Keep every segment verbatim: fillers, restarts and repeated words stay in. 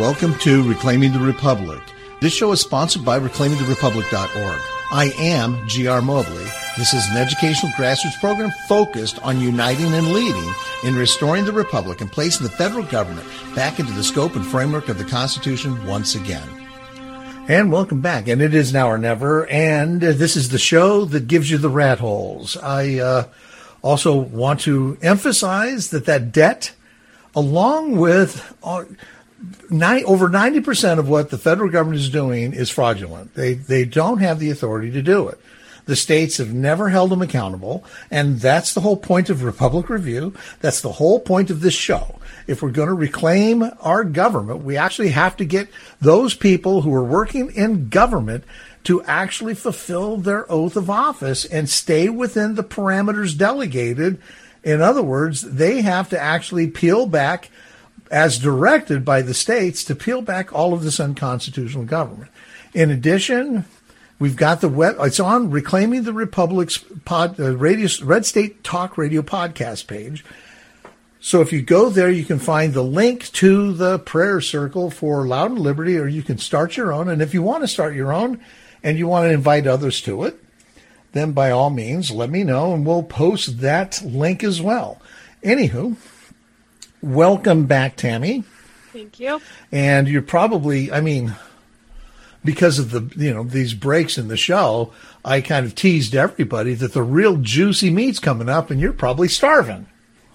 Welcome to Reclaiming the Republic. This show is sponsored by reclaiming the republic dot org. I am G R Mobley. This is an educational grassroots program focused on uniting and leading in restoring the republic and placing the federal government back into the scope and framework of the Constitution once again. And welcome back. And it is now or never. And this is the show that gives you the rat holes. I uh, also want to emphasize that that debt, along with uh, nine, over ninety percent of what the federal government is doing, is fraudulent. They they don't have the authority to do it. The states have never held them accountable, and that's the whole point of Republic Review. That's the whole point of this show. If we're going to reclaim our government, we actually have to get those people who are working in government to actually fulfill their oath of office and stay within the parameters delegated. In other words, they have to actually peel back, as directed by the states, to peel back all of this unconstitutional government. In addition, we've got the web, it's on Reclaiming the Republic's pod, uh, radio, Red State Talk Radio podcast page. So if you go there, you can find the link to the prayer circle for Loud and Liberty, or you can start your own. And if you want to start your own and you want to invite others to it, then by all means, let me know and we'll post that link as well. Anywho, welcome back, Tammy. Thank you. And you're probably, I mean, because of the, you know, these breaks in the show, I kind of teased everybody that the real juicy meat's coming up and you're probably starving.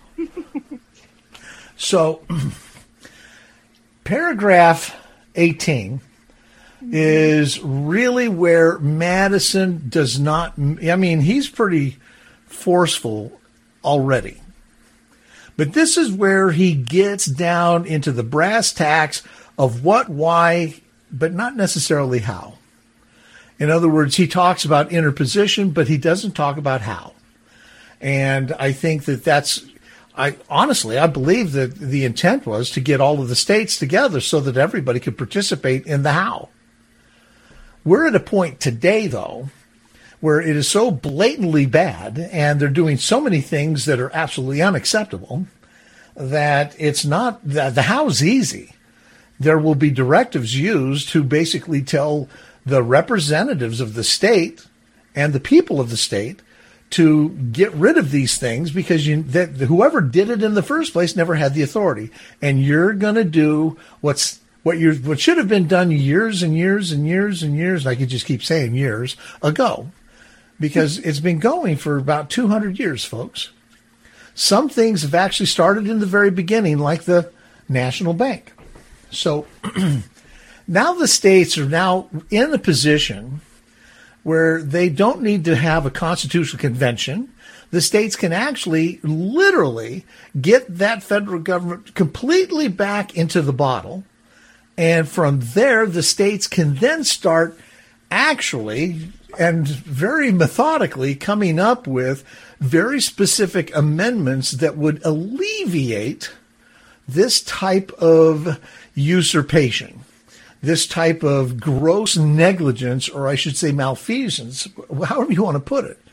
So, paragraph eighteen is really where Madison does not, I mean, he's pretty forceful already. But this is where he gets down into the brass tacks of what, why, but not necessarily how. In other words, he talks about interposition, but he doesn't talk about how. And I think that that's, I honestly, I believe that the intent was to get all of the states together so that everybody could participate in the how. We're at a point today, though, where it is so blatantly bad and they're doing so many things that are absolutely unacceptable that it's not, the, the how's easy. There will be directives used to basically tell the representatives of the state and the people of the state to get rid of these things because you, that, whoever did it in the first place never had the authority. And you're going to do what's what you what should have been done years and years and years and years, I could just keep saying years, ago. Because it's been going for about two hundred years, folks. Some things have actually started in the very beginning, like the National Bank. So now the states are now in a position where they don't need to have a constitutional convention. The states can actually literally get that federal government completely back into the bottle. And from there, the states can then start actually and very methodically coming up with very specific amendments that would alleviate this type of usurpation, this type of gross negligence, or I should say malfeasance, however you want to put it.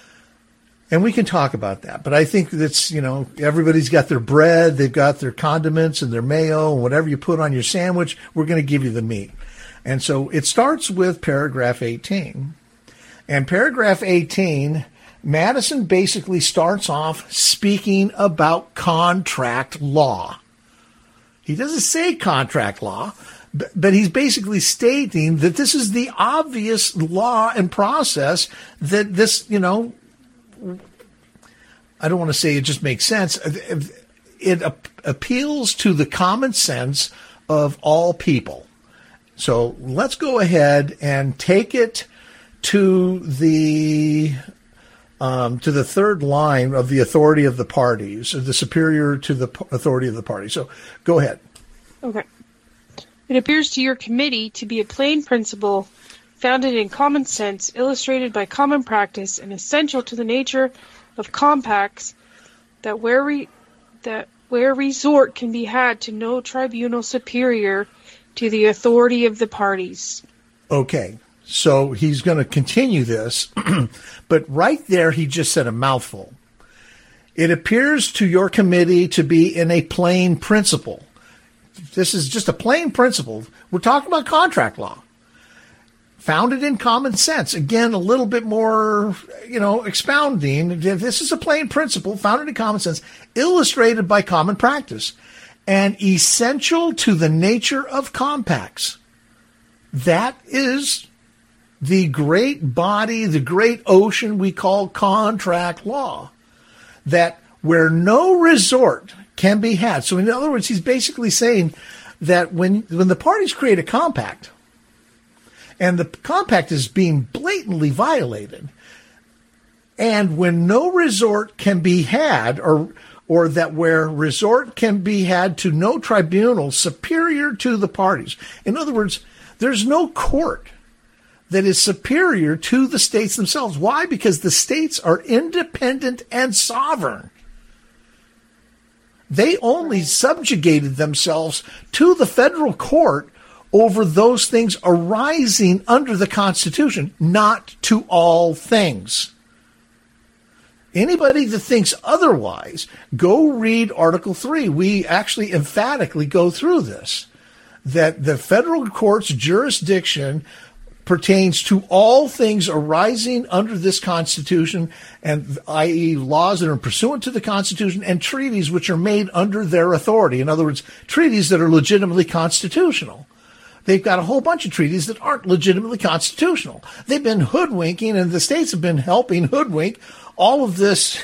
And we can talk about that. But I think that's, you know, everybody's got their bread, they've got their condiments and their mayo, and whatever you put on your sandwich, we're going to give you the meat. And so it starts with paragraph eighteen. And paragraph eighteen, Madison basically starts off speaking about contract law. He doesn't say contract law, but he's basically stating that this is the obvious law and process that this, you know, I don't want to say it just makes sense. It appeals to the common sense of all people. So let's go ahead and take it to the um, to the third line of the authority of the parties, or the superior to the authority of the party. So go ahead. Okay. It appears to your committee to be a plain principle founded in common sense, illustrated by common practice, and essential to the nature of compacts, that where re- that where resort can be had to no tribunal superior to the authority of the parties. Okay, so he's going to continue this, but right there he just said a mouthful. It appears to your committee to be in a plain principle. this is just a plain principle. We're talking about contract law. Founded in common sense. Again, a little bit more, you know, expounding. This is a plain principle founded in common sense, illustrated by common practice, and essential to the nature of compacts. That is the great body, the great ocean we call contract law, that where no resort can be had. So in other words, he's basically saying that when, when the parties create a compact, and the compact is being blatantly violated, and when no resort can be had, or or that where resort can be had to no tribunal superior to the parties. In other words, there's no court that is superior to the states themselves. Why? Because the states are independent and sovereign. They only subjugated themselves to the federal court over those things arising under the Constitution, not to all things. Anybody that thinks otherwise, go read Article three. We actually emphatically go through this, that the federal court's jurisdiction pertains to all things arising under this Constitution, and that is laws that are pursuant to the Constitution and treaties which are made under their authority. In other words, treaties that are legitimately constitutional. They've got a whole bunch of treaties that aren't legitimately constitutional. They've been hoodwinking, and the states have been helping hoodwink all of this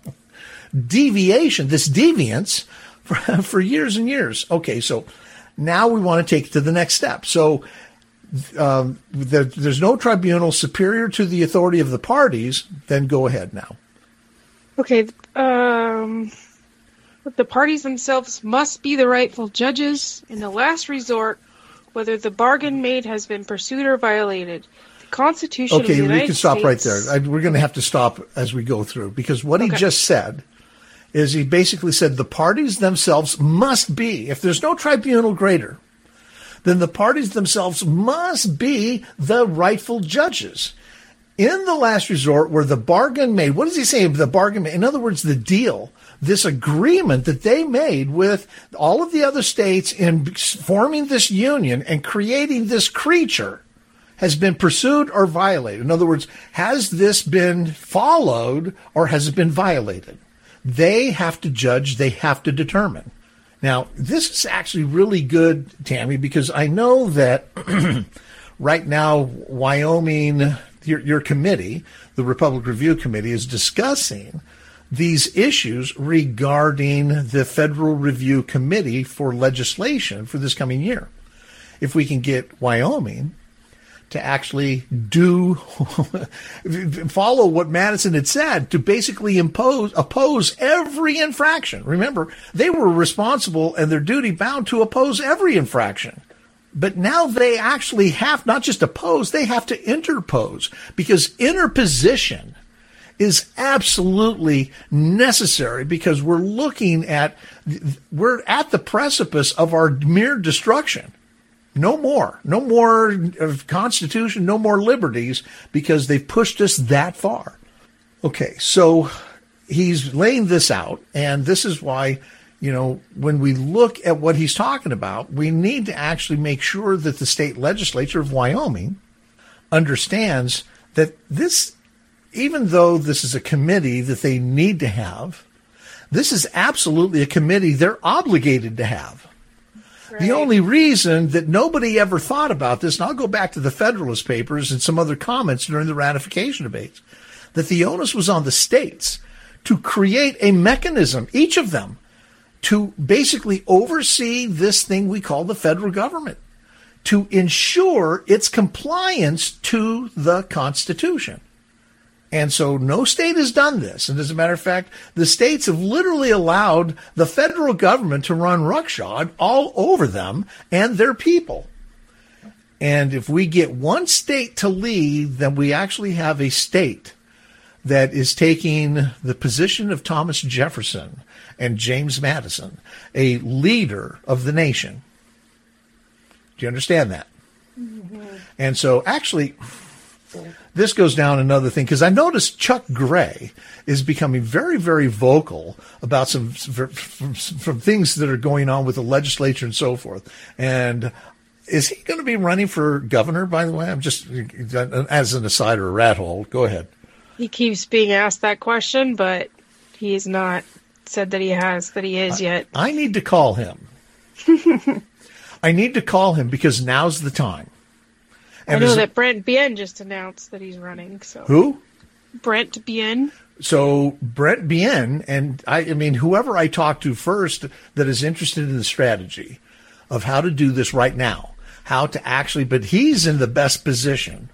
deviation, this deviance for, for years and years. Okay, so now we want to take it to the next step. So um, the, there's no tribunal superior to the authority of the parties. Then go ahead now. Okay. Um, the parties themselves must be the rightful judges in the last resort, whether the bargain made has been pursued or violated. The Constitution okay, of the United we can stop States... right there. I, we're going to have to stop as we go through, because what okay. he just said is he basically said the parties themselves must be, if there's no tribunal greater, then the parties themselves must be the rightful judges. In the last resort, where the bargain made, what does he say? The bargain made, in other words, the deal, this agreement that they made with all of the other states in forming this union and creating this creature has been pursued or violated. In other words, has this been followed or has it been violated? They have to judge, they have to determine. Now, this is actually really good, Tammy, because I know that right now, Wyoming, your, your committee, the Republic Review Committee, is discussing these issues regarding the Federal Review Committee for legislation for this coming year. If we can get Wyoming to actually do, follow what Madison had said, to basically impose, oppose every infraction. Remember, they were responsible and their duty bound to oppose every infraction. But now they actually have not just oppose, they have to interpose, because interposition is absolutely necessary, because we're looking at, we're at the precipice of our mere destruction. No more, no more of Constitution, no more liberties, because they've pushed us that far. Okay, so he's laying this out, and this is why, you know, when we look at what he's talking about, we need to actually make sure that the state legislature of Wyoming understands that this, even though this is a committee that they need to have, this is absolutely a committee they're obligated to have. Right. The only reason that nobody ever thought about this, and I'll go back to the Federalist Papers and some other comments during the ratification debates, that the onus was on the states to create a mechanism, each of them, to basically oversee this thing we call the federal government, to ensure its compliance to the Constitution. And so no state has done this. And as a matter of fact, the states have literally allowed the federal government to run roughshod all over them and their people. And if we get one state to lead, then we actually have a state that is taking the position of Thomas Jefferson and James Madison, a leader of the nation. Do you understand that? Mm-hmm. And so actually, this goes down another thing, because I noticed Chuck Gray is becoming very, very vocal about some from, from things that are going on with the legislature and so forth. And is he going to be running for governor, by the way? I'm just, as an aside or a rat hole, go ahead. He keeps being asked that question, but he has not said that he has, that he is yet. I, I need to call him. I need to call him because now's the time. And I know that Brent Bien just announced that he's running. So who? Brent Bien. So Brent Bien, and I, I mean, whoever I talk to first that is interested in the strategy of how to do this right now, how to actually, but he's in the best position.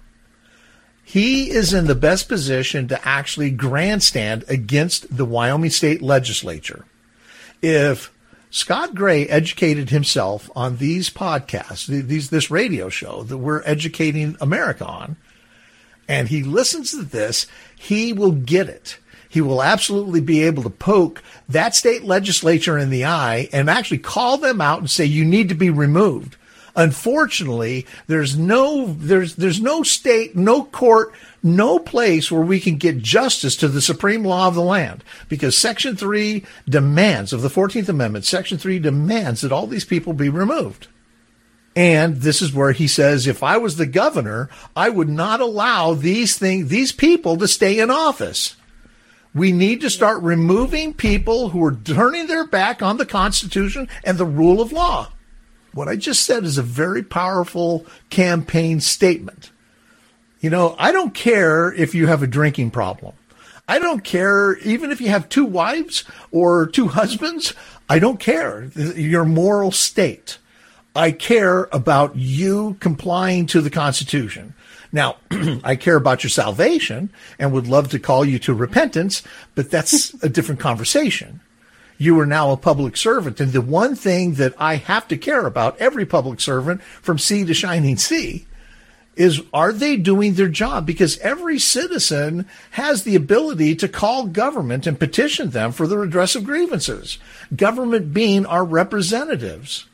He is in the best position to actually grandstand against the Wyoming State Legislature. If Scott Gray educated himself on these podcasts, these this radio show that we're educating America on, and he listens to this, he will get it. He will absolutely be able to poke that state legislature in the eye and actually call them out and say, you need to be removed. Unfortunately, there's no there's there's no state, no court, no place where we can get justice to the supreme law of the land, because Section three demands of the fourteenth Amendment, Section three demands that all these people be removed. And this is where he says, if I was the governor, I would not allow these things, these people to stay in office. We need to start removing people who are turning their back on the Constitution and the rule of law. What I just said is a very powerful campaign statement. You know, I don't care if you have a drinking problem. I don't care even if you have two wives or two husbands. I don't care your moral state. I care about you complying to the Constitution. Now, I care about your salvation and would love to call you to repentance, but that's a different conversation. You are now a public servant. And the one thing that I have to care about, every public servant from sea to shining sea, is are they doing their job? Because every citizen has the ability to call government and petition them for the redress of grievances. Government being our representatives.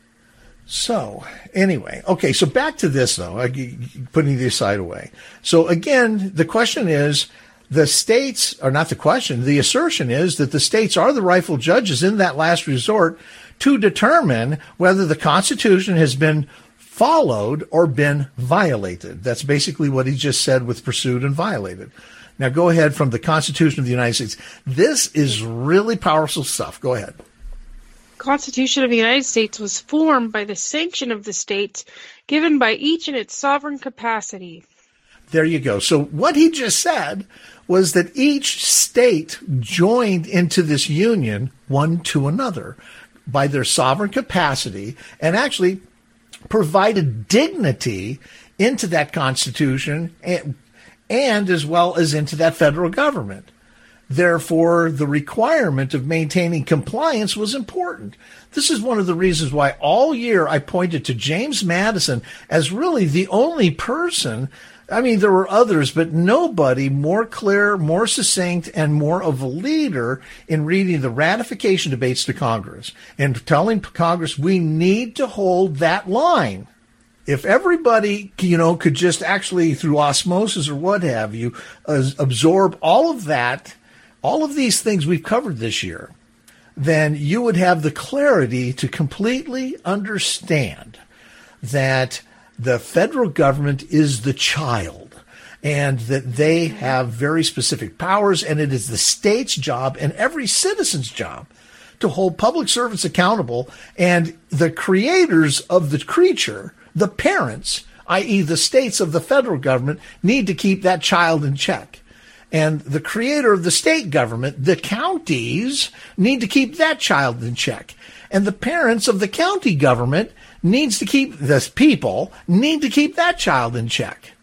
So anyway, okay, so back to this, though, putting the aside away. So again, the question is, the states, or not the question, the assertion is that the states are the rightful judges in that last resort to determine whether the Constitution has been followed or been violated. That's basically what he just said with pursued and violated. Now go ahead from the Constitution of the United States. This is really powerful stuff. Go ahead. Constitution of the United States was formed by the sanction of the states, given by each in its sovereign capacity. There you go. So what he just said was that each state joined into this union one to another by their sovereign capacity and actually provided dignity into that Constitution and, and as well as into that federal government. Therefore, the requirement of maintaining compliance was important. This is one of the reasons why all year I pointed to James Madison as really the only person. I mean, there were others, but nobody more clear, more succinct, and more of a leader in reading the ratification debates to Congress and telling Congress we need to hold that line. If everybody, you know, could just actually through osmosis or what have you, uh, absorb all of that, all of these things we've covered this year, then you would have the clarity to completely understand that the federal government is the child and that they have very specific powers, and it is the state's job and every citizen's job to hold public servants accountable, and the creators of the creature, the parents, that is the states of the federal government, need to keep that child in check. And the creator of the state government, the counties, need to keep that child in check. And the parents of the county government needs to keep, the people need to keep that child in check.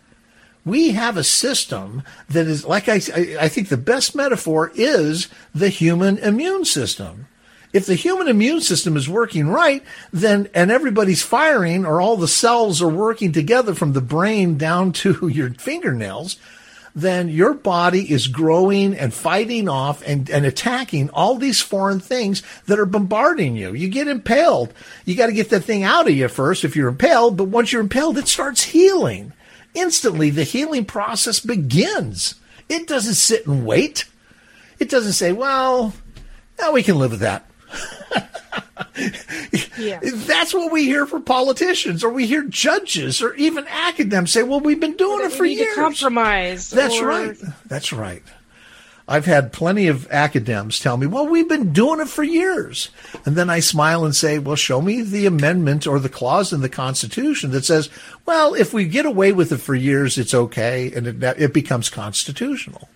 We have a system that is, like I, I think the best metaphor is the human immune system. If the human immune system is working right, then, and everybody's firing, or all the cells are working together from the brain down to your fingernails, then your body is growing and fighting off and, and attacking all these foreign things that are bombarding you. You get impaled. You got to get that thing out of you first if you're impaled, but once you're impaled, it starts healing. instantly the healing process begins. It doesn't sit and wait. It doesn't say, well, now we can live with that. Yeah. That's what we hear from politicians, or we hear judges, or even academics say, well, we've been doing it for we need years. To compromise. That's or... right. That's right. I've had plenty of academics tell me, well, we've been doing it for years. And then I smile and say, well, show me the amendment or the clause in the Constitution that says, well, if we get away with it for years, it's okay, and it, it becomes constitutional.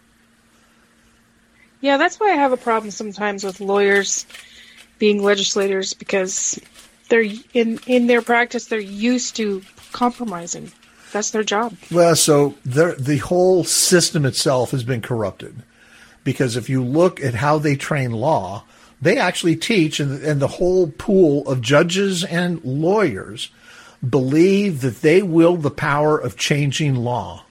Yeah, that's why I have a problem sometimes with lawyers being legislators, because they're in, in their practice, they're used to compromising. That's their job. Well, so the whole system itself has been corrupted. Because if you look at how they train law, they actually teach, and, and the whole pool of judges and lawyers believe that they wield the power of changing law.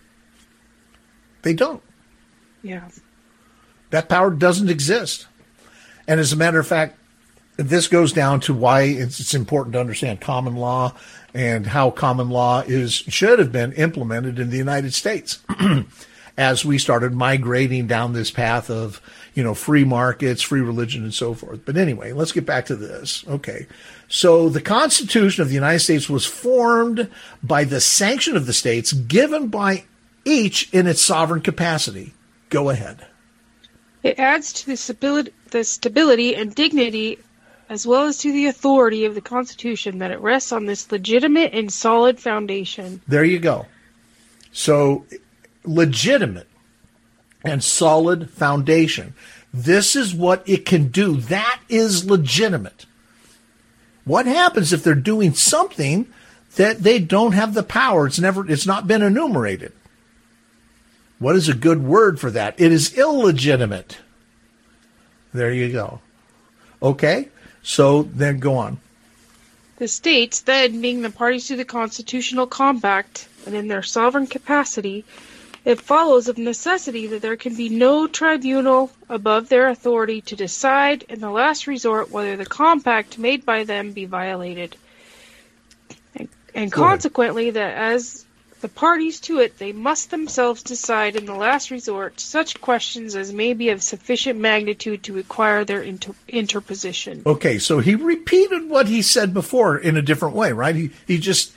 They don't. Yeah. That power doesn't exist. And as a matter of fact, this goes down to why it's, it's important to understand common law and how common law is should have been implemented in the United States. As we started migrating down this path of, you know, free markets, free religion, and so forth. But anyway, let's get back to this. Okay. So the Constitution of the United States was formed by the sanction of the states given by each in its sovereign capacity. Go ahead. It adds to the stability, the stability and dignity, as well as to the authority of the Constitution, that it rests on this legitimate and solid foundation. There you go. So, legitimate and solid foundation. This is what it can do. That is legitimate. What happens if they're doing something that they don't have the power? It's never, it's not been enumerated. What is a good word for that? It is illegitimate. There you go. Okay, so then go on. The states, then, being the parties to the Constitutional Compact, and in their sovereign capacity, it follows of necessity that there can be no tribunal above their authority to decide, in the last resort, whether the compact made by them be violated. And, and consequently, that as the parties to it, they must themselves decide, in the last resort, such questions as may be of sufficient magnitude to require their inter- interposition. Okay, so he repeated what he said before in a different way, right? He, he just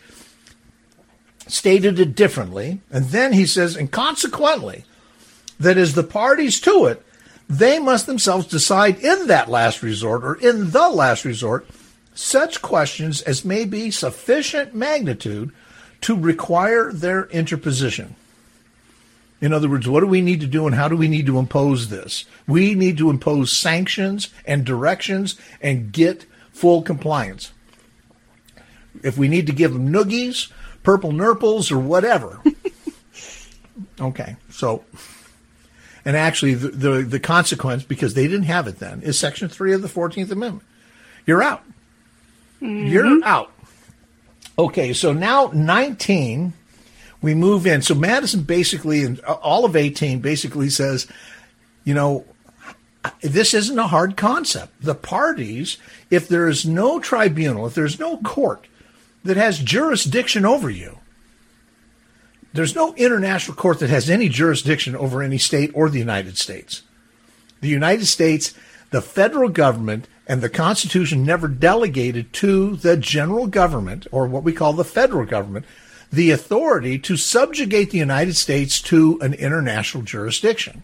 stated it differently, and then he says, and consequently, that as the parties to it, they must themselves decide in that last resort, or in the last resort, such questions as may be sufficient magnitude to require their interposition. In other words, what do we need to do and how do we need to impose this? We need to impose sanctions and directions and get full compliance. If we need to give them noogies, purple nurples, or whatever. Okay, so, and actually the, the, the consequence, because they didn't have it then, is Section three of the fourteenth Amendment. You're out. Mm-hmm. You're out. Okay, so now nineteen, we move in. So Madison basically, and all of eighteen basically says, you know, this isn't a hard concept. The parties, if there is no tribunal, if there's no court that has jurisdiction over you, there's no international court that has any jurisdiction over any state or the United States. The United States, the federal government, and the Constitution never delegated to the general government, or what we call the federal government, the authority to subjugate the United States to an international jurisdiction.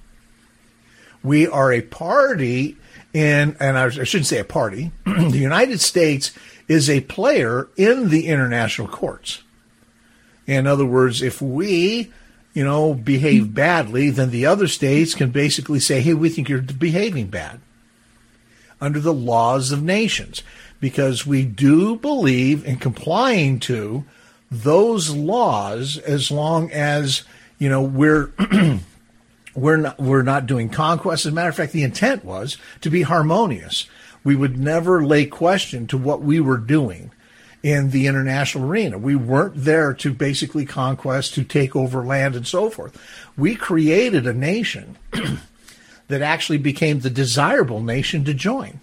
We are a party in, and I shouldn't say a party, the United States is a player in the international courts. In other words, if we, you know, behave badly, then the other states can basically say, hey, we think you're behaving bad, under the laws of nations, because we do believe in complying to those laws as long as, you know, we're we're not we're not doing conquest. As a matter of fact, the intent was to be harmonious. We would never lay question to what we were doing in the international arena. We weren't there to basically conquest, to take over land and so forth. We created a nation that actually became the desirable nation to join.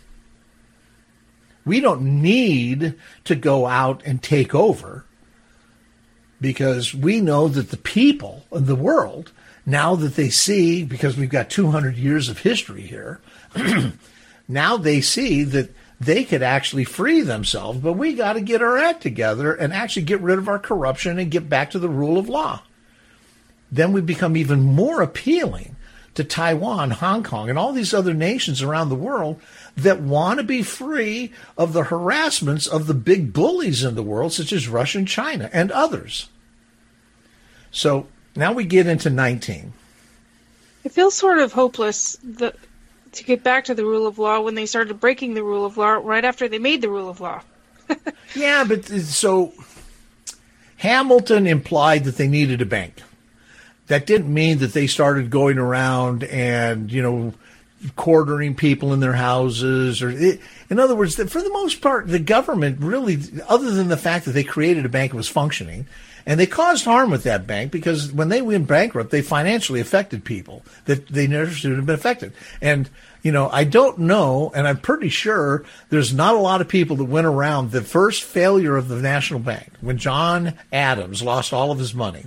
We don't need to go out and take over. because we know that the people of the world, now that they see, because we've got two hundred years of history here, now they see that they could actually free themselves, but we got to get our act together and actually get rid of our corruption and get back to the rule of law. Then we become even more appealing to Taiwan, Hong Kong, and all these other nations around the world that want to be free of the harassments of the big bullies in the world, such as Russia and China and others. So now we get into nineteen. It feels sort of hopeless that, to get back to the rule of law when they started breaking the rule of law right after they made the rule of law. Yeah, but so Hamilton implied that they needed a bank. That didn't mean that they started going around and, you know, quartering people in their houses. Or it, in other words, for the most part, the government really, other than the fact that they created a bank that was functioning, and they caused harm with that bank because when they went bankrupt, they financially affected people that they never should have been affected. And, you know, I don't know, and I'm pretty sure there's not a lot of people that went around the first failure of the National Bank, when John Adams lost all of his money.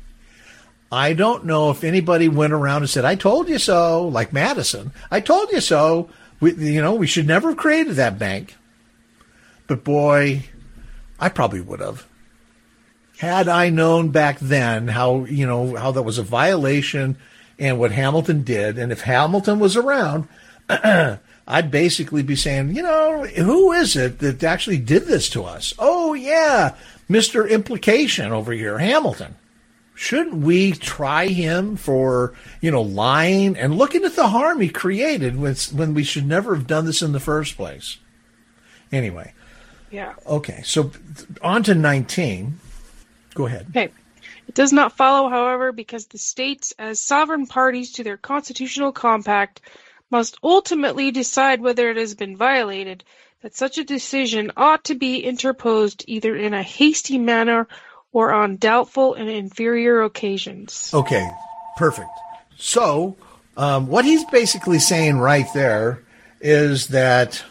I don't know if anybody went around and said, I told you so, like Madison. I told you so. We, you know, we should never have created that bank. But boy, I probably would have. Had I known back then how, you know, how that was a violation and what Hamilton did, and if Hamilton was around, I'd basically be saying, you know, who is it that actually did this to us? Oh, yeah, Mister Implication over here, Hamilton. Shouldn't we try him for, you know, lying and looking at the harm he created when, when we should never have done this in the first place? Anyway. Yeah. Okay, so on to nineteen. Go ahead. Okay. It does not follow, however, because the states, as sovereign parties to their constitutional compact, must ultimately decide whether it has been violated, that such a decision ought to be interposed either in a hasty manner or on doubtful and inferior occasions. Okay, perfect. So, um, what he's basically saying right there is that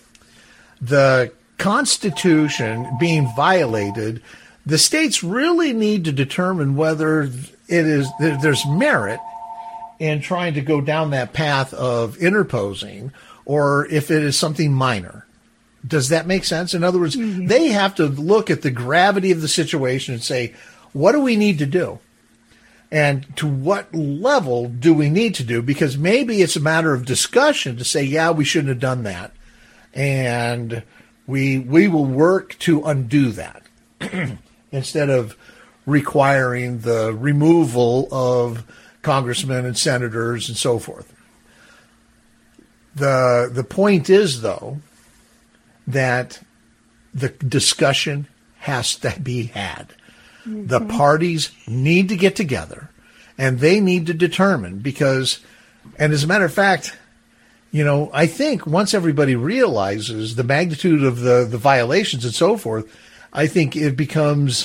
the Constitution being violated, the states really need to determine whether it is there's merit in trying to go down that path of interposing, or if it is something minor. Does that make sense? In other words, mm-hmm. they have to look at the gravity of the situation and say, what do we need to do? And to what level do we need to do? Because maybe it's a matter of discussion to say, yeah, we shouldn't have done that. And we we will work to undo that instead of requiring the removal of congressmen and senators and so forth. The the point is, though, that the discussion has to be had. Mm-hmm. The parties need to get together, and they need to determine because, and as a matter of fact, you know, I think once everybody realizes the magnitude of the, the violations and so forth, I think it becomes,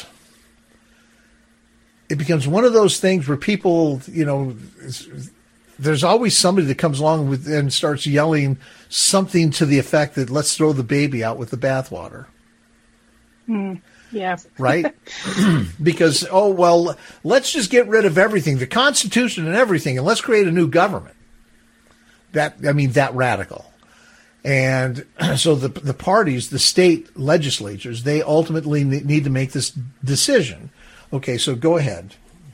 it becomes one of those things where people, you know, there's always somebody that comes along with and starts yelling something to the effect that let's throw the baby out with the bathwater. Mm, yeah. Right? Because, oh, well, let's just get rid of everything, the Constitution and everything, and let's create a new government. That, I mean, that radical. And so the the parties, the state legislatures, they ultimately need to make this decision. Okay, so go ahead.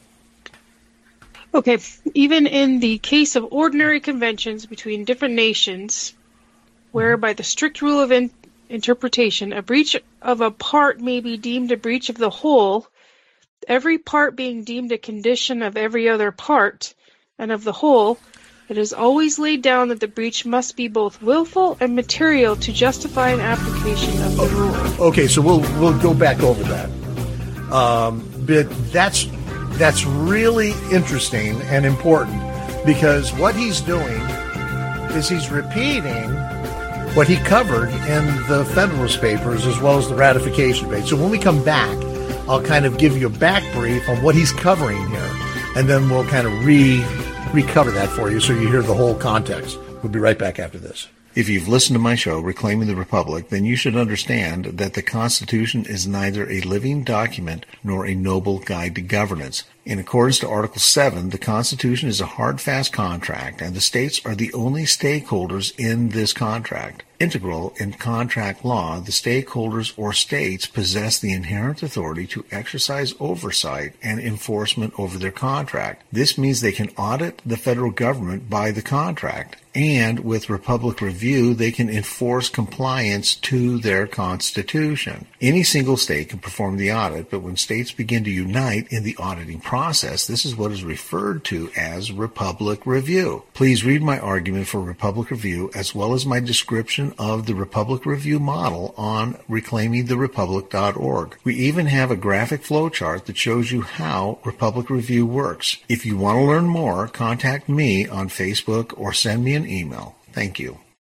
Okay, even in the case of ordinary conventions between different nations, where by the strict rule of in- interpretation, a breach of a part may be deemed a breach of the whole, every part being deemed a condition of every other part, and of the whole, it is always laid down that the breach must be both willful and material to justify an application of the rule. Okay, so we'll we'll go back over that. Um, but that's that's really interesting and important because what he's doing is he's repeating what he covered in the Federalist Papers as well as the ratification debate. So when we come back, I'll kind of give you a back brief on what he's covering here, and then we'll kind of re recover that for you so you hear the whole context. We'll be right back after this. If you've listened to my show, Reclaiming the Republic, then you should understand that the Constitution is neither a living document nor a noble guide to governance. In accordance to Article seven, the Constitution is a hard, fast contract, and the states are the only stakeholders in this contract. Integral in contract law, the stakeholders or states possess the inherent authority to exercise oversight and enforcement over their contract. This means they can audit the federal government by the contract, and with Republic Review, they can enforce compliance to their Constitution. Any single state can perform the audit, but when states begin to unite in the auditing process, this is what is referred to as Republic Review. Please read my argument for Republic Review as well as my description of the Republic Review model on reclaiming the republic dot org. We even have a graphic flowchart that shows you how Republic Review works. If you want to learn more, contact me on Facebook or send me an email. Thank you.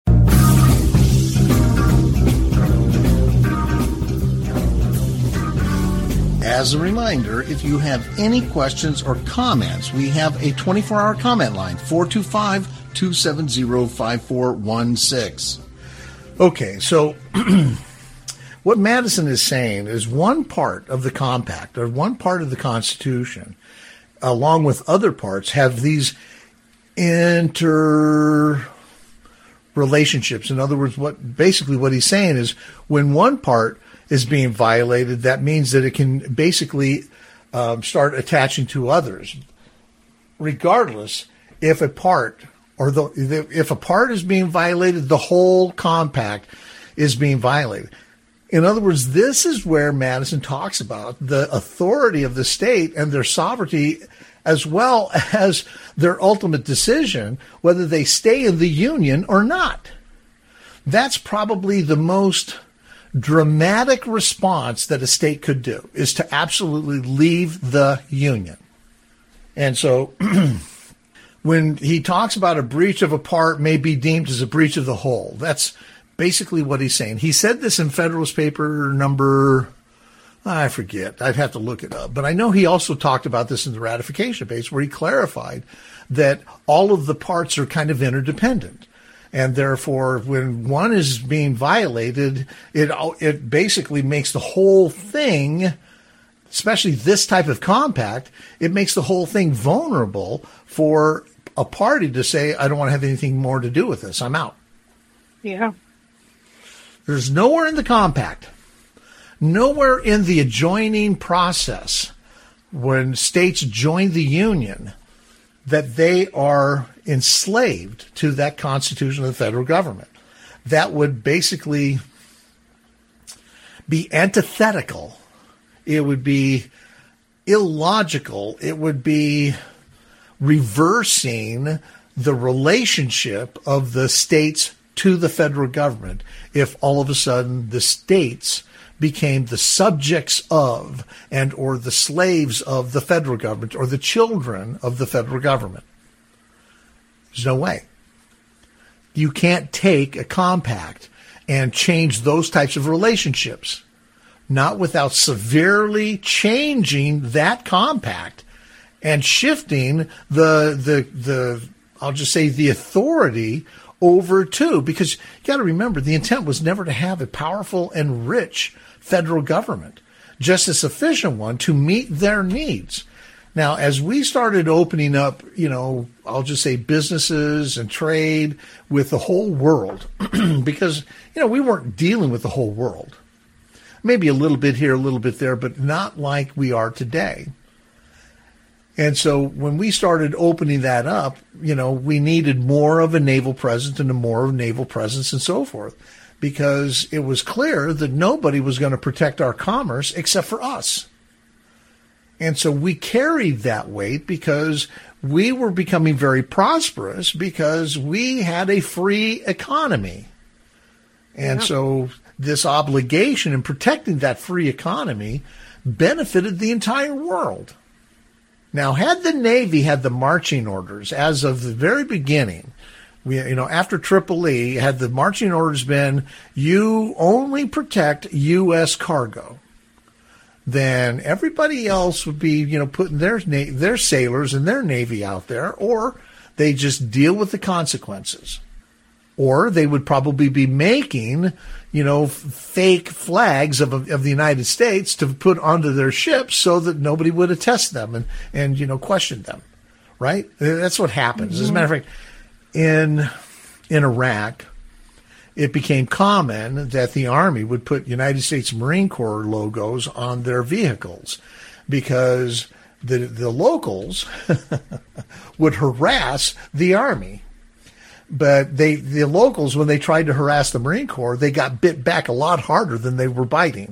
As a reminder, if you have any questions or comments, we have a twenty-four hour comment line, four two five, two seven zero, five four one six. Okay, so what Madison is saying is one part of the compact, or one part of the Constitution, along with other parts, have these inter relationships. In other words, what basically what he's saying is when one part is being violated, that means that it can basically um, start attaching to others, regardless if a part or the if a part is being violated, the whole compact is being violated. In other words, this is where Madison talks about the authority of the state and their sovereignty, as well as their ultimate decision whether they stay in the Union or not. That's probably the most dramatic response that a state could do, is to absolutely leave the Union. And so when he talks about a breach of a part may be deemed as a breach of the whole, that's basically what he's saying. He said this in Federalist Paper number, I forget, I'd have to look it up. But I know he also talked about this in the ratification base, where he clarified that all of the parts are kind of interdependent. And therefore, when one is being violated, it it basically makes the whole thing, especially this type of compact, it makes the whole thing vulnerable for a party to say, I don't want to have anything more to do with this. I'm out. Yeah. There's nowhere in the compact, nowhere in the adjoining process when states join the Union that they are enslaved to that Constitution of the federal government. That would basically be antithetical. It would be illogical. It would be reversing the relationship of the states to the federal government if all of a sudden the states became the subjects of and or the slaves of the federal government or the children of the federal government. There's no way. You can't take a compact and change those types of relationships, not without severely changing that compact and shifting the the the I'll just say the authority over to, because you got to remember the intent was never to have a powerful and rich federal government, just a sufficient one to meet their needs. Now, as we started opening up, you know, I'll just say businesses and trade with the whole world, because, you know, we weren't dealing with the whole world. Maybe a little bit here, a little bit there, but not like we are today. And so when we started opening that up, you know, we needed more of a naval presence and a more of a naval presence and so forth, because it was clear that nobody was going to protect our commerce except for us. And so we carried that weight because we were becoming very prosperous because we had a free economy. And yeah. So this obligation in protecting that free economy benefited the entire world. Now, had the Navy had the marching orders as of the very beginning, we, you know, after Tripoli, had the marching orders been, you only protect U S cargo, then everybody else would be, you know, putting their their sailors and their Navy out there, or they just deal with the consequences. Or they would probably be making, you know, f- fake flags of, of the United States to put onto their ships so that nobody would attest them and, and you know, question them, right? That's what happens. Mm-hmm. As a matter of fact, in in Iraq, it became common that the Army would put United States Marine Corps logos on their vehicles because the the locals would harass the Army. But they, the locals, when they tried to harass the Marine Corps, they got bit back a lot harder than they were biting.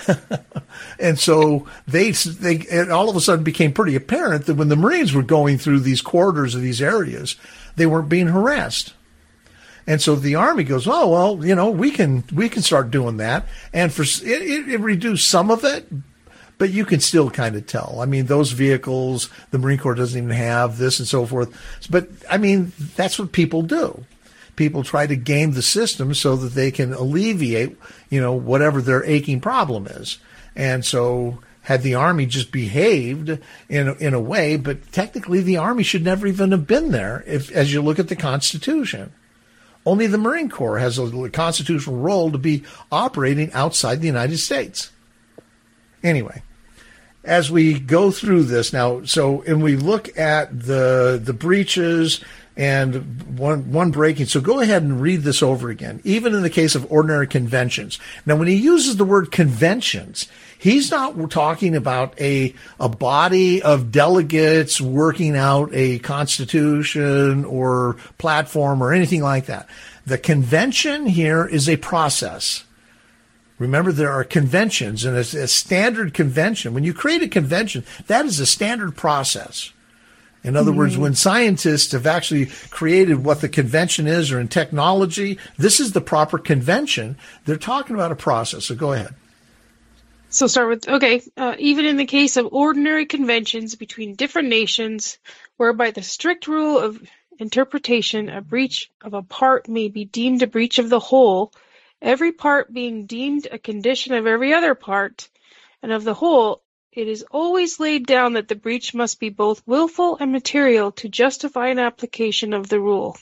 And so they, they, it all of a sudden became pretty apparent that when the Marines were going through these corridors of these areas, they weren't being harassed. And so the Army goes, oh, well, you know, we can, we can start doing that. And for, it, it, it reduced some of it, but you can still kind of tell. I mean, those vehicles, the Marine Corps doesn't even have this and so forth. But, I mean, that's what people do. People try to game the system so that they can alleviate, you know, whatever their aching problem is. And so had the Army just behaved in, in a way, but technically the Army should never even have been there if, as you look at the Constitution. Only the Marine Corps has a constitutional role to be operating outside the United States. Anyway, as we go through this now, so and we look at the the breaches and one one breaking. So go ahead and read this over again. Even in the case of ordinary conventions. Now, when he uses the word conventions, he's not talking about a a body of delegates working out a constitution or platform or anything like that. The convention here is a process. Remember, there are conventions, and it's a standard convention. When you create a convention, that is a standard process. In other mm-hmm. words, when scientists have actually created what the convention is, or in technology, this is the proper convention. They're talking about a process. So go ahead. So start with, okay, uh, even in the case of ordinary conventions between different nations, whereby the strict rule of interpretation, a breach of a part may be deemed a breach of the whole, every part being deemed a condition of every other part, and of the whole, it is always laid down that the breach must be both willful and material to justify an application of the rule.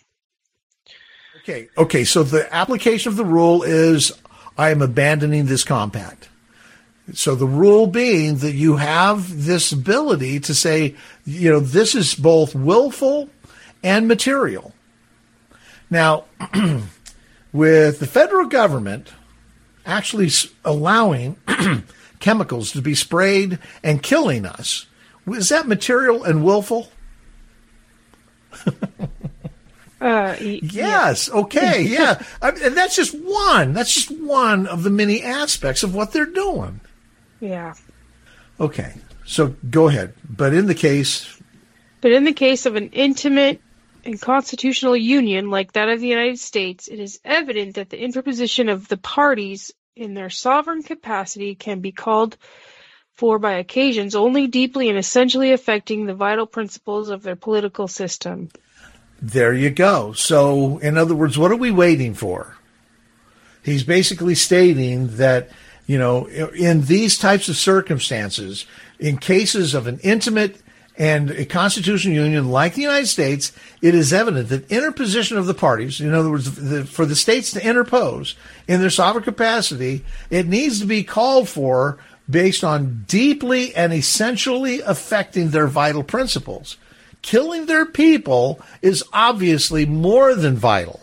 Okay, okay, so the application of the rule is, I am abandoning this compact. So the rule being that you have this ability to say, you know, this is both willful and material. Now, with the federal government actually allowing chemicals to be sprayed and killing us, is that material and willful? uh, y- yes. Yeah. Okay. Yeah. I mean, and that's just one. That's just one of the many aspects of what they're doing. Yeah. Okay. So go ahead. But in the case. But in the case of an intimate and constitutional union like that of the United States, it is evident that the interposition of the parties in their sovereign capacity can be called for by occasions only deeply and essentially affecting the vital principles of their political system. There you go. So, in other words, what are we waiting for? He's basically stating that, you know, in these types of circumstances, in cases of an intimate and a constitutional union like the United States, it is evident that interposition of the parties, in other words, the, for the states to interpose in their sovereign capacity, it needs to be called for based on deeply and essentially affecting their vital principles. Killing their people is obviously more than vital.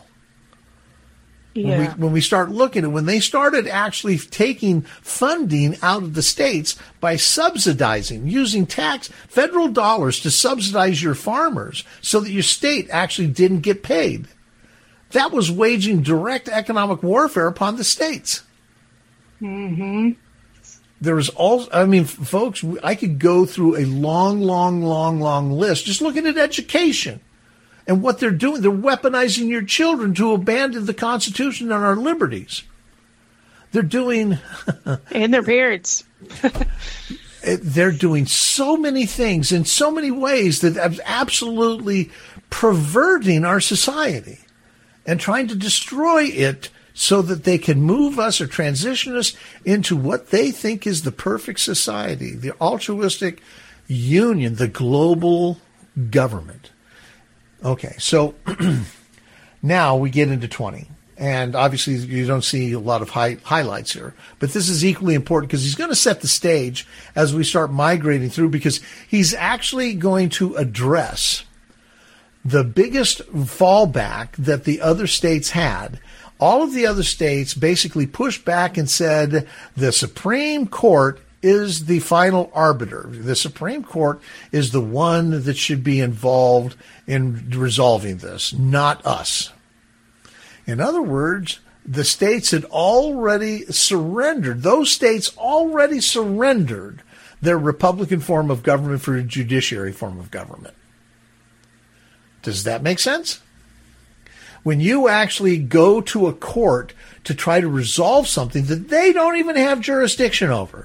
Yeah. When we, when we start looking at when they started actually taking funding out of the states by subsidizing, using tax federal dollars to subsidize your farmers so that your state actually didn't get paid. That was waging direct economic warfare upon the states. Mm-hmm. There was all, I mean, folks, I could go through a long, long, long, long list just looking at education. And what they're doing, they're weaponizing your children to abandon the Constitution and our liberties. They're doing... and their parents. They're doing so many things in so many ways that are absolutely perverting our society and trying to destroy it so that they can move us or transition us into what they think is the perfect society, the altruistic union, the global government. Okay, so Now we get into twenty. And obviously you don't see a lot of high, highlights here. But this is equally important because he's going to set the stage as we start migrating through, because he's actually going to address the biggest fallback that the other states had. All of the other states basically pushed back and said the Supreme Court is the final arbiter. The Supreme Court is the one that should be involved in resolving this, not us. In other words, the states had already surrendered. Those states already surrendered their Republican form of government for a judiciary form of government. Does that make sense? When you actually go to a court to try to resolve something that they don't even have jurisdiction over,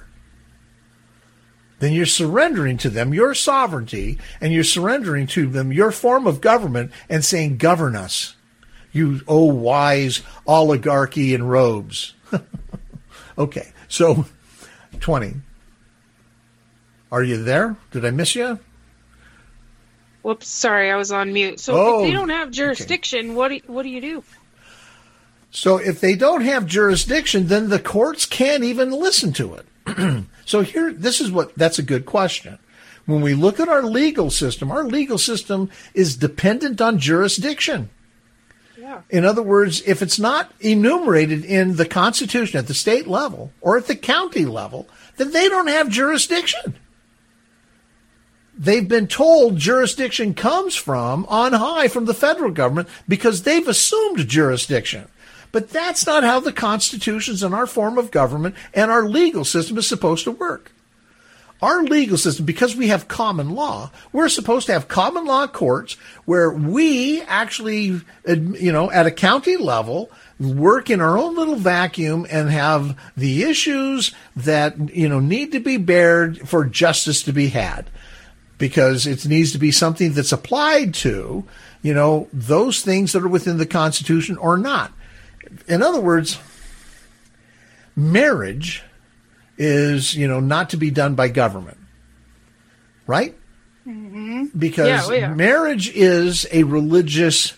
then you're surrendering to them your sovereignty, and you're surrendering to them your form of government and saying, govern us, you, oh, wise oligarchy in robes. Okay, so twenty. Are you there? Did I miss you? Whoops, sorry, I was on mute. So oh, if they don't have jurisdiction, okay. what, do, what do you do? So if they don't have jurisdiction, then the courts can't even listen to it. So here, this is what, that's a good question. When we look at our legal system, our legal system is dependent on jurisdiction. Yeah. In other words, if it's not enumerated in the Constitution at the state level or at the county level, then they don't have jurisdiction. They've been told jurisdiction comes from on high from the federal government because they've assumed jurisdiction. But that's not how the constitutions and our form of government and our legal system is supposed to work. Our legal system, because we have common law, we're supposed to have common law courts where we actually, you know, at a county level, work in our own little vacuum and have the issues that, you know, need to be bared for justice to be had. Because it needs to be something that's applied to, you know, those things that are within the Constitution or not. In other words, marriage is, you know, not to be done by government, right? Mm-hmm. Because yeah, well, yeah. marriage is a religious,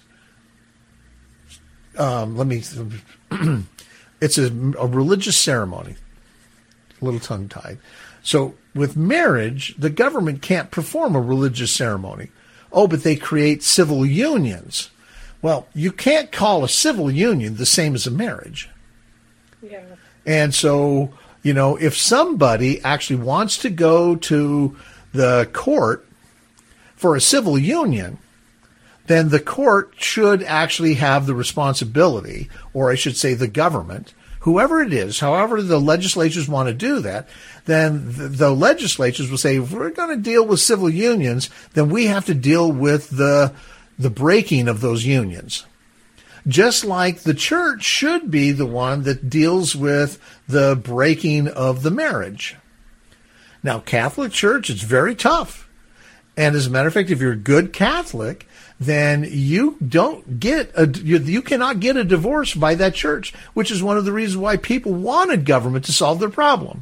um, let me, it's a, a religious ceremony, a little tongue-tied. So with marriage, the government can't perform a religious ceremony. Oh, but they create civil unions. Well, you can't call a civil union the same as a marriage. Yeah. And so, you know, if somebody actually wants to go to the court for a civil union, then the court should actually have the responsibility, or I should say the government, whoever it is, however the legislatures want to do that, then the, the legislatures will say, if we're going to deal with civil unions, then we have to deal with the the breaking of those unions. Just like the church should be the one that deals with the breaking of the marriage. Now, Catholic Church, it's very tough. And as a matter of fact, if you're a good Catholic, then you don't get a, you, you cannot get a divorce by that church, which is one of the reasons why people wanted government to solve their problem.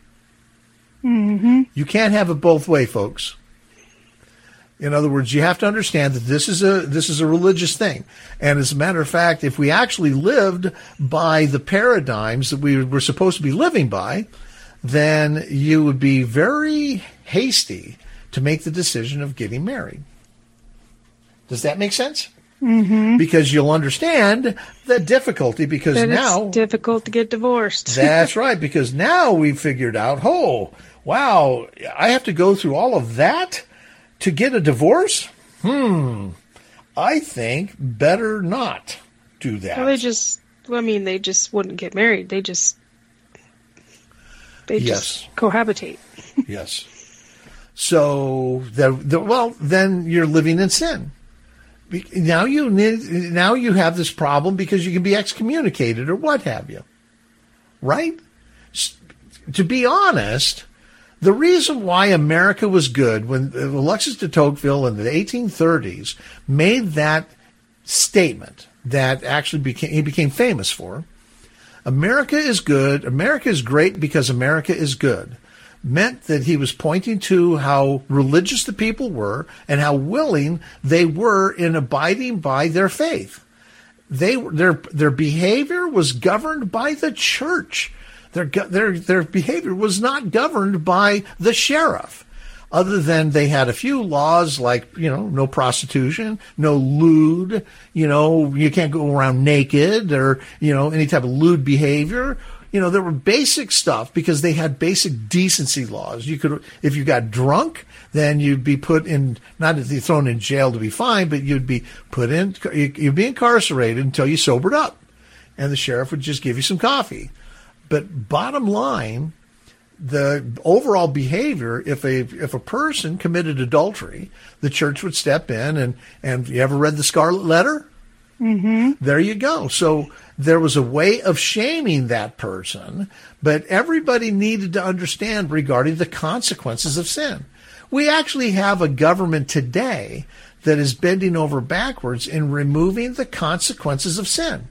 Mm-hmm. You can't have it both ways, folks. In other words, you have to understand that this is a this is a religious thing. And as a matter of fact, if we actually lived by the paradigms that we were supposed to be living by, then you would be very hasty to make the decision of getting married. Does that make sense? Mm-hmm. Because you'll understand the difficulty, because that now it's difficult to get divorced. That's right, because now we've figured out, oh, wow, I have to go through all of that to get a divorce? Hmm. I think better not do that. Well, they just, I mean, they just wouldn't get married. They just, they yes. just cohabitate. Yes. So, the, the, well, then you're living in sin. Now you need, now you have this problem because you can be excommunicated or what have you. Right? To be honest, the reason why America was good when Alexis de Tocqueville in the eighteen thirties made that statement that actually became, he became famous for, America is good, America is great because America is good, meant that he was pointing to how religious the people were and how willing they were in abiding by their faith. They their their behavior was governed by the church. Their their their behavior was not governed by the sheriff. Other than they had a few laws like, you know, no prostitution, no lewd, you know, you can't go around naked or, you know, any type of lewd behavior. You know, there were basic stuff because they had basic decency laws. You could, if you got drunk, then you'd be put in, not that you're thrown in jail to be fined, but you'd be put in, you'd be incarcerated until you sobered up. And the sheriff would just give you some coffee. But bottom line, the overall behavior, if a if a person committed adultery, the church would step in and, and you ever read the Scarlet Letter? Mm-hmm. There you go. So there was a way of shaming that person, but everybody needed to understand regarding the consequences of sin. We actually have a government today that is bending over backwards in removing the consequences of sin.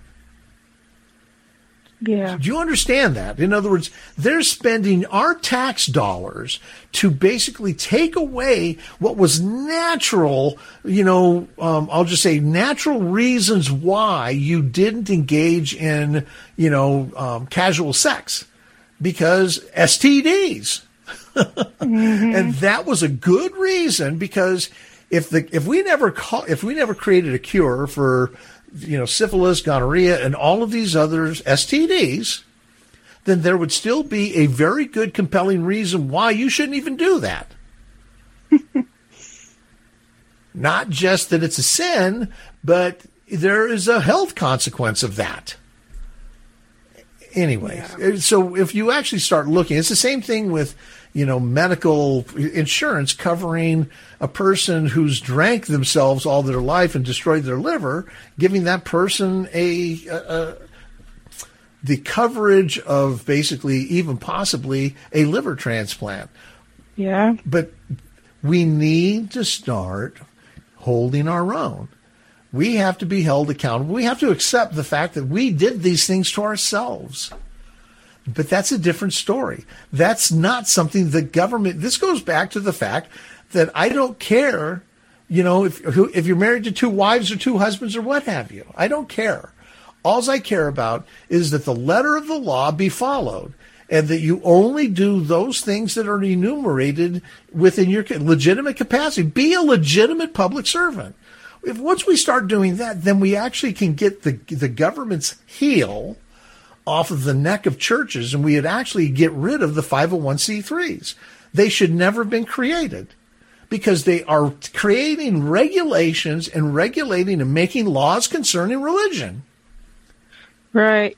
Yeah. Do you understand that? In other words, they're spending our tax dollars to basically take away what was natural, you know, um, I'll just say natural reasons why you didn't engage in, you know, um, casual sex, because S T Ds. Mm-hmm. And that was a good reason, because if the if we never call, if we never created a cure for, you know, syphilis, gonorrhea, and all of these other S T Ds, then there would still be a very good, compelling reason why you shouldn't even do that. Not just that it's a sin, but there is a health consequence of that. Anyway, yeah. So if you actually start looking, it's the same thing with, you know, medical insurance covering a person who's drank themselves all their life and destroyed their liver, giving that person a, a, a the coverage of basically even possibly a liver transplant. Yeah. But we need to start holding our own. We have to be held accountable. We have to accept the fact that we did these things to ourselves. But that's a different story. That's not something the government, this goes back to the fact that I don't care, you know, if if you're married to two wives or two husbands or what have you. I don't care. All I care about is that the letter of the law be followed, and that you only do those things that are enumerated within your legitimate capacity. Be a legitimate public servant. If once we start doing that, then we actually can get the the government's heel off of the neck of churches, and we would actually get rid of the five oh one c threes. They should never have been created, because they are creating regulations and regulating and making laws concerning religion. Right.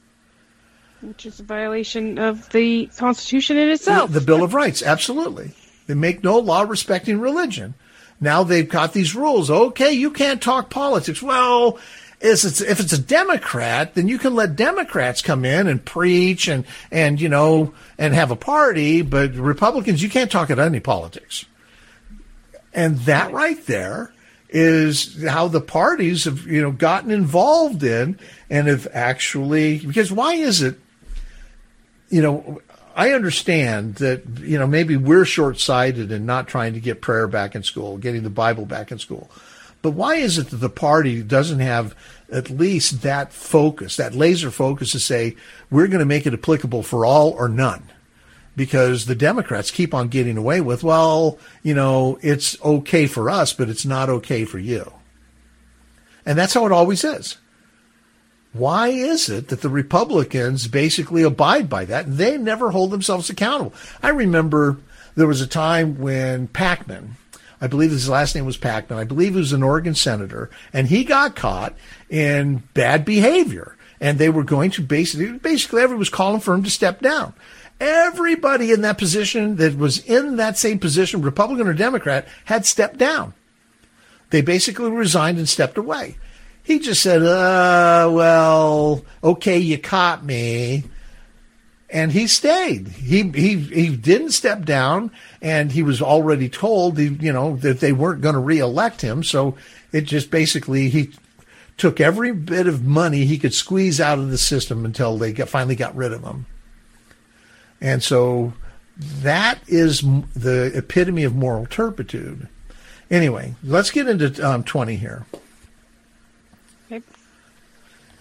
Which is a violation of the Constitution in itself. The, the Bill of Rights, absolutely. They make no law respecting religion. Now they've got these rules. Okay, you can't talk politics. Well, if it's, if it's a Democrat, then you can let Democrats come in and preach and, and, you know, and have a party, but Republicans, you can't talk about any politics. And that right there is how the parties have, you know, gotten involved in and have actually, because why is it, you know, I understand that, you know, maybe we're short-sighted in not trying to get prayer back in school, getting the Bible back in school. But why is it that the party doesn't have at least that focus, that laser focus to say, we're going to make it applicable for all or none? Because the Democrats keep on getting away with, well, you know, it's okay for us, but it's not okay for you. And that's how it always is. Why is it that the Republicans basically abide by that? They never hold themselves accountable. I remember there was a time when Packman, I believe his last name was Packman, I believe he was an Oregon senator, and he got caught in bad behavior. And they were going to basically, basically everyone was calling for him to step down. Everybody in that position that was in that same position, Republican or Democrat, had stepped down. They basically resigned and stepped away. He just said, uh, well, okay, you caught me. And he stayed. He he he didn't step down, and he was already told, you know, that they weren't going to reelect him. So it just basically, he took every bit of money he could squeeze out of the system until they got, finally got rid of him. And so that is the epitome of moral turpitude. Anyway, let's get into um, twenty here. Okay.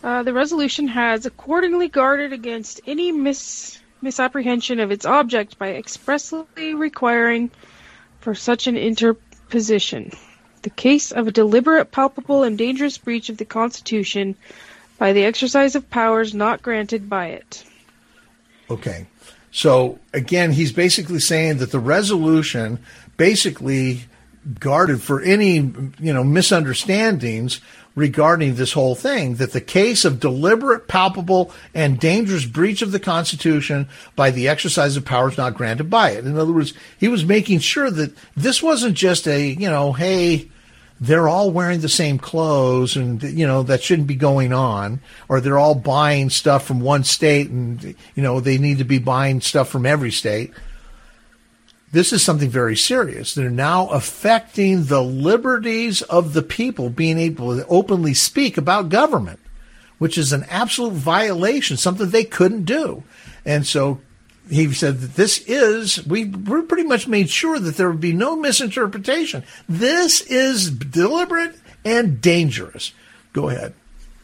Uh, the resolution has accordingly guarded against any mis- misapprehension of its object by expressly requiring for such an interposition the case of a deliberate, palpable, and dangerous breach of the Constitution by the exercise of powers not granted by it. Okay. So, again, he's basically saying that the resolution basically guarded for any, you know, misunderstandings regarding this whole thing, that the case of deliberate, palpable, and dangerous breach of the Constitution by the exercise of powers not granted by it. In other words, he was making sure that this wasn't just a, you know, hey, they're all wearing the same clothes and, you know, that shouldn't be going on, or they're all buying stuff from one state and, you know, they need to be buying stuff from every state. This is something very serious. They're now affecting the liberties of the people being able to openly speak about government, which is an absolute violation, something they couldn't do. And so he said that this is, we we pretty much made sure that there would be no misinterpretation. This is deliberate and dangerous. Go ahead.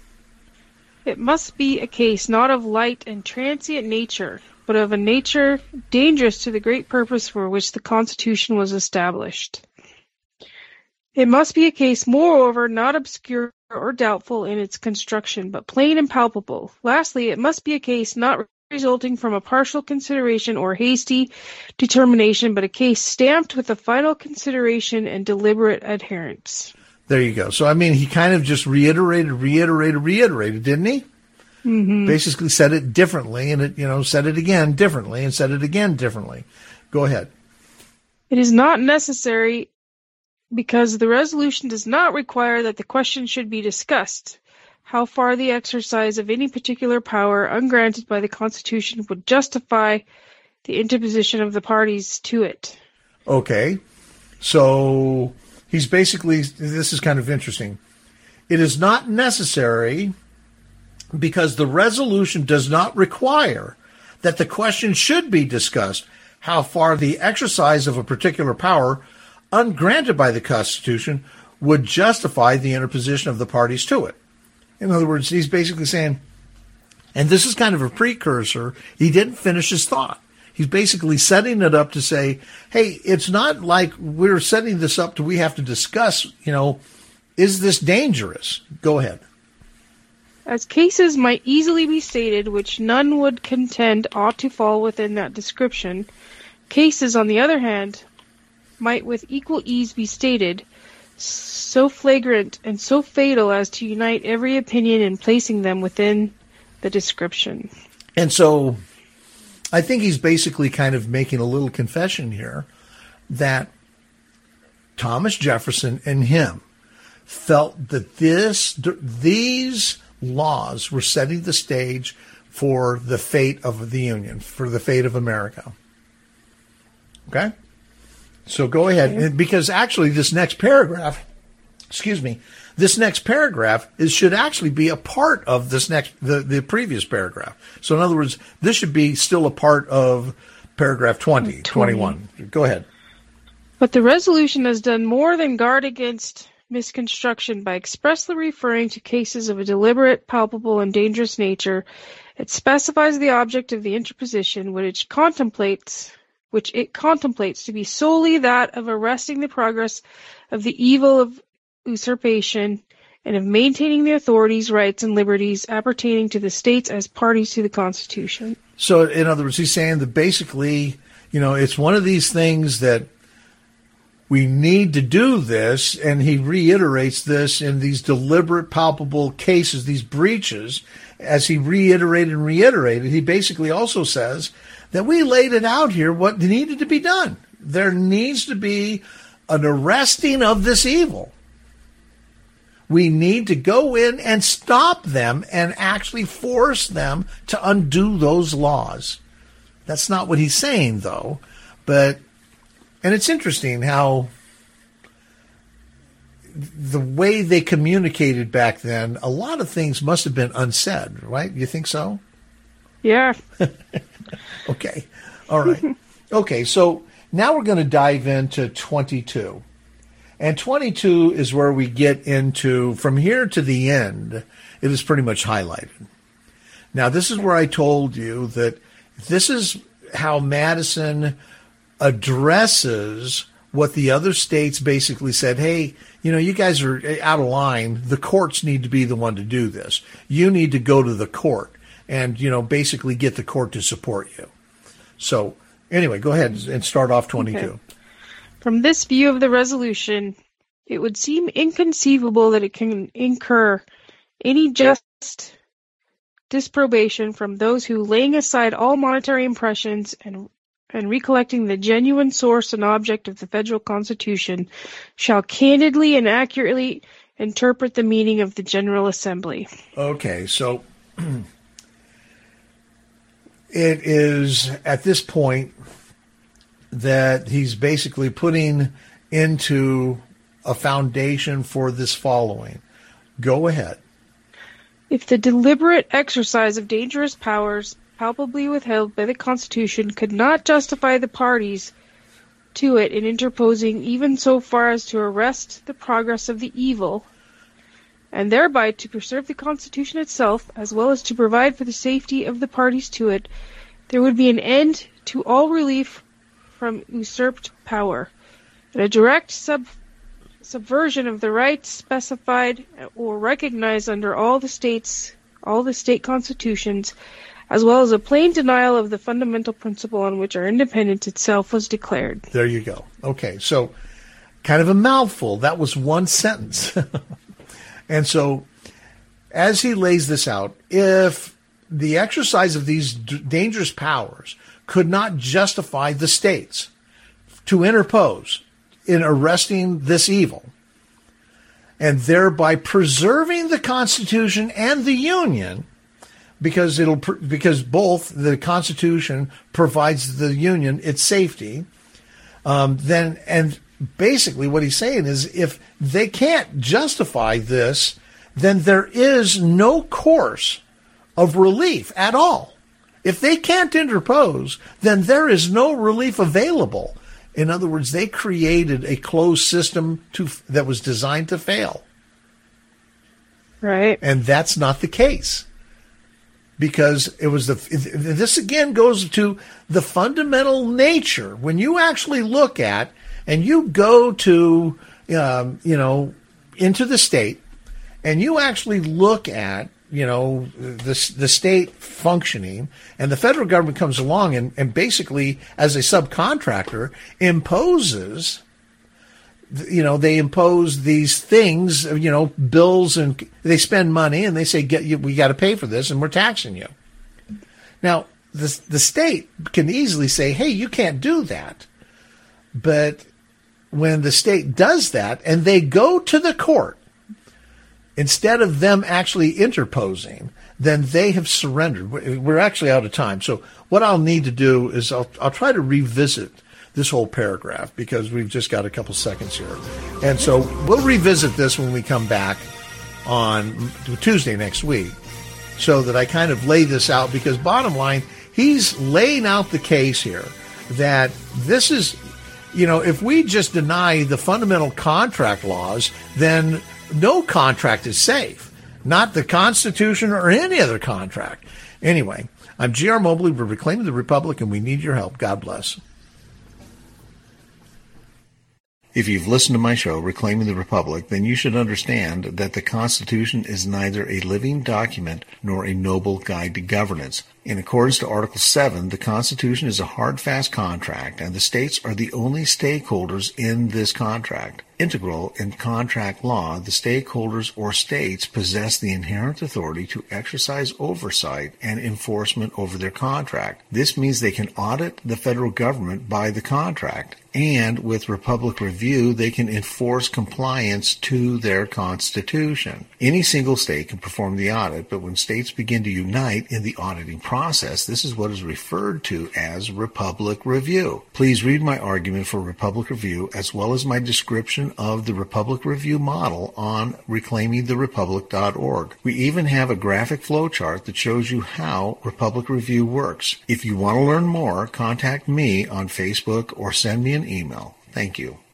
It must be a case not of light and transient nature, but of a nature dangerous to the great purpose for which the Constitution was established. It must be a case, moreover, not obscure or doubtful in its construction, but plain and palpable. Lastly, it must be a case not resulting from a partial consideration or hasty determination, but a case stamped with a final consideration and deliberate adherence. There you go. So, I mean, he kind of just reiterated, reiterated, reiterated, didn't he? Mm-hmm. Basically said it differently, and it, you know, said it again differently, and said it again differently. Go ahead. It is not necessary because the resolution does not require that the question should be discussed. How far the exercise of any particular power ungranted by the Constitution would justify the interposition of the parties to it. Okay. So he's basically, this is kind of interesting. It is not necessary because the resolution does not require that the question should be discussed how far the exercise of a particular power ungranted by the Constitution would justify the interposition of the parties to it. In other words, he's basically saying, and this is kind of a precursor, he didn't finish his thought. He's basically setting it up to say, hey, it's not like we're setting this up to we have to discuss, you know, is this dangerous? Go ahead. As cases might easily be stated which none would contend ought to fall within that description, cases, on the other hand, might with equal ease be stated so flagrant and so fatal as to unite every opinion in placing them within the description. And so I think he's basically kind of making a little confession here that Thomas Jefferson and him felt that this these laws were setting the stage for the fate of the Union, for the fate of America. Okay? So go ahead, okay. Because actually this next paragraph, excuse me, this next paragraph is should actually be a part of this next the, the previous paragraph. So in other words, this should be still a part of paragraph twenty, twenty. twenty-one. Go ahead. But the resolution has done more than guard against misconstruction by expressly referring to cases of a deliberate, palpable, and dangerous nature. It specifies the object of the interposition, which contemplates which it contemplates to be solely that of arresting the progress of the evil of usurpation and of maintaining the authorities, rights, and liberties appertaining to the states as parties to the Constitution. So, in other words, he's saying that basically, you know, it's one of these things that we need to do this, and he reiterates this in these deliberate, palpable cases, these breaches, as he reiterated and reiterated. He basically also says that we laid it out here what needed to be done. There needs to be an arresting of this evil. We need to go in and stop them and actually force them to undo those laws. That's not what he's saying, though. But, and it's interesting how the way they communicated back then, a lot of things must have been unsaid, right? You think so? Yeah. Okay. All right. Okay, so now we're going to dive into twenty-two. And twenty-two is where we get into, from here to the end, it is pretty much highlighted. Now, this is where I told you that this is how Madison addresses what the other states basically said, hey, you know, you guys are out of line. The courts need to be the one to do this. You need to go to the court and, you know, basically get the court to support you. So anyway, go ahead and start off twenty-two. Okay. From this view of the resolution, it would seem inconceivable that it can incur any just disprobation from those who, laying aside all monetary impressions and and recollecting the genuine source and object of the federal Constitution, shall candidly and accurately interpret the meaning of the General Assembly. Okay, so it is at this point that he's basically putting into a foundation for this following. Go ahead. If the deliberate exercise of dangerous powers palpably withheld by the Constitution could not justify the parties to it in interposing even so far as to arrest the progress of the evil, and thereby to preserve the Constitution itself, as well as to provide for the safety of the parties to it, there would be an end to all relief from usurped power, and a direct sub subversion of the rights specified or recognized under all the states, all the state constitutions, as well as a plain denial of the fundamental principle on which our independence itself was declared. There you go. Okay, so kind of a mouthful. That was one sentence. And so as he lays this out, if the exercise of these d- dangerous powers could not justify the states to interpose in arresting this evil, and thereby preserving the Constitution and the Union, because it'll because both the Constitution provides the Union its safety, um, then and basically what he's saying is if they can't justify this, then there is no course of relief at all. If they can't interpose, then there is no relief available. In other words, they created a closed system to that was designed to fail. Right. And that's not the case. Because it was the, this again goes to the fundamental nature. When you actually look at, and you go to, um, you know, into the state, and you actually look at, you know, the, the state functioning, and the federal government comes along and, and basically, as a subcontractor, imposes, you know, they impose these things, you know, bills, and they spend money and they say, "Get you, we got to pay for this, and we're taxing you." Now, the the state can easily say, "Hey, you can't do that," but when the state does that and they go to the court, instead of them actually interposing, then they have surrendered. We're actually out of time, so what I'll need to do is I'll I'll try to revisit this whole paragraph because we've just got a couple seconds here. And so we'll revisit this when we come back on Tuesday next week so that I kind of lay this out, because bottom line, he's laying out the case here that this is, you know, if we just deny the fundamental contract laws, then no contract is safe, not the Constitution or any other contract. Anyway, I'm G R Mobley. We're Reclaiming the Republic, and we need your help. God bless. If you've listened to my show, Reclaiming the Republic, then you should understand that the Constitution is neither a living document nor a noble guide to governance. In accordance to Article seven, the Constitution is a hard, fast contract, and the states are the only stakeholders in this contract. Integral in contract law, the stakeholders or states possess the inherent authority to exercise oversight and enforcement over their contract. This means they can audit the federal government by the contract, and with Republic Review, they can enforce compliance to their Constitution. Any single state can perform the audit, but when states begin to unite in the auditing process, this is what is referred to as Republic Review. Please read my argument for Republic Review as well as my description of the Republic Review model on reclaiming the republic dot org. We even have a graphic flowchart that shows you how Republic Review works. If you want to learn more, contact me on Facebook or send me an email. Thank you.